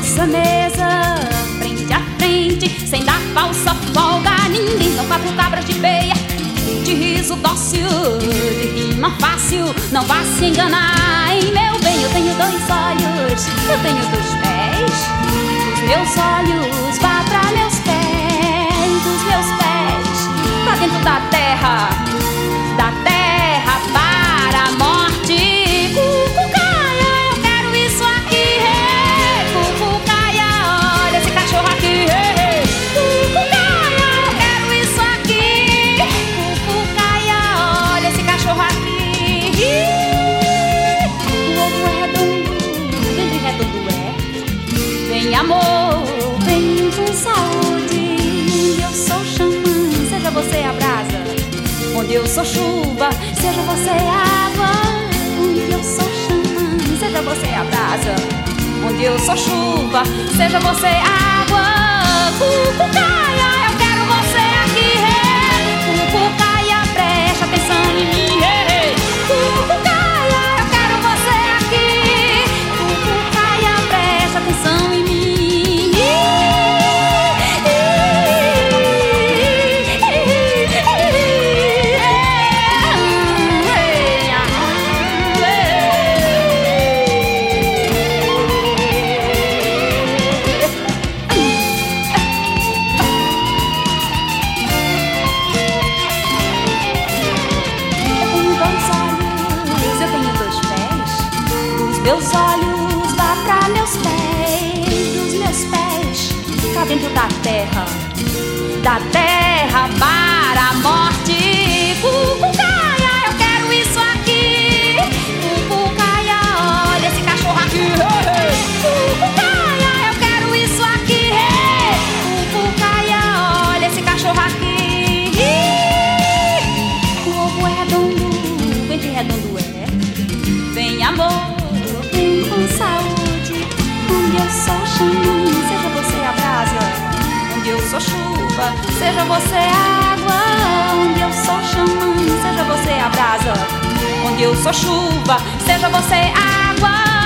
nossa mesa, frente a frente, sem dar falsa folga a ninguém. São 4 cabras de peia, de riso dócil, de rima fácil, não vá se enganar, hein, meu bem. Eu tenho 2 olhos, eu tenho 2 pés, os meus olhos vá pra meus pés, os meus pés pra dentro da terra para a morte. Cucucaia, eu quero isso aqui, cucucaia, olha esse cachorro aqui, cucucaia, eu quero isso aqui, cucucaia, olha esse cachorro aqui. O ovo é redondo, bem redondo é. Vem amor, vem com saúde. Eu sou xamã, seja você a brasa. Onde eu sou chuva, seja você água. Onde eu sou xamã, seja você a brasa. Onde eu sou chuva, seja você água. Cucucaia, eu quero você aqui, cucucaia, preste atenção em mim, cucucaia, eu quero você aqui, cucucaia, preste atenção em mim. Meus olhos vá pra meus pés, dos meus pés cá dentro da terra para a morte. Cucucaia, eu quero isso aqui, cucucaia, olha esse cachorro aqui, cucucaia, eu quero isso aqui, cucucaia, olha esse cachorro aqui. O ovo é redondo, bem redondo é. Vem amor, com saúde. Onde eu sou xamã, seja você a brasa. Onde eu sou chuva, seja você água. Onde eu sou xamã, seja você a brasa. Onde eu sou chuva, seja você água.